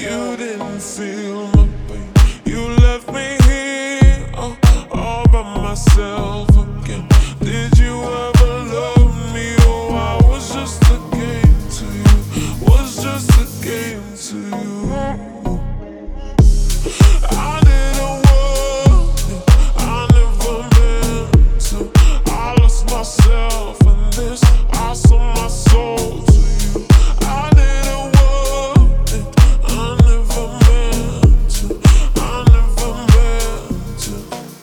You didn't feel my pain. You left me here all by myself again. Did you ever love me? Oh, I was just a game to you. Was just a game to you. I didn't want it. I never meant to. I lost myself in this. I sold my soul to you. I didn't want it. I never meant to. I never meant to.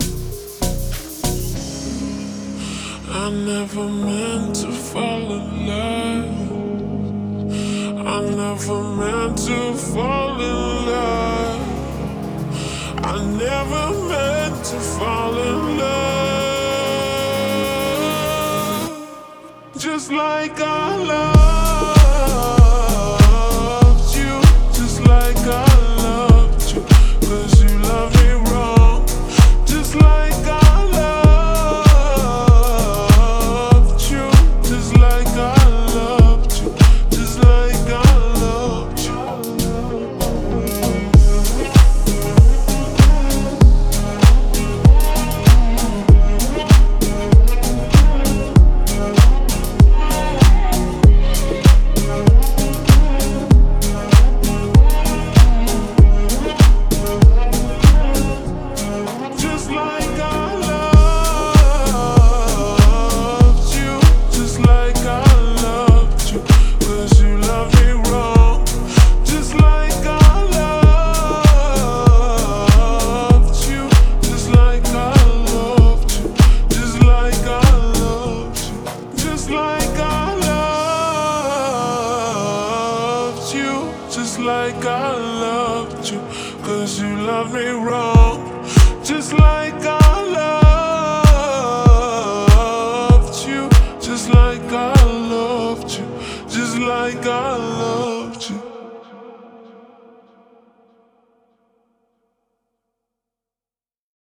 I never meant to fall in love. I never meant to fall in love. I never meant to fall in love. Just like I loved you. Just like I loved you. 'Cause you love me wrong. Just like I loved you. Just like I loved you. Just like I loved you. Just like I loved you. Just like I loved you. 'Cause you love me wrong. Just like I loved you. Just like I loved you. Just like I loved you. Just like I loved you. Just like I loved you. 'Cause you love me wrong. Just like I loved you. Just like I loved you. Just like I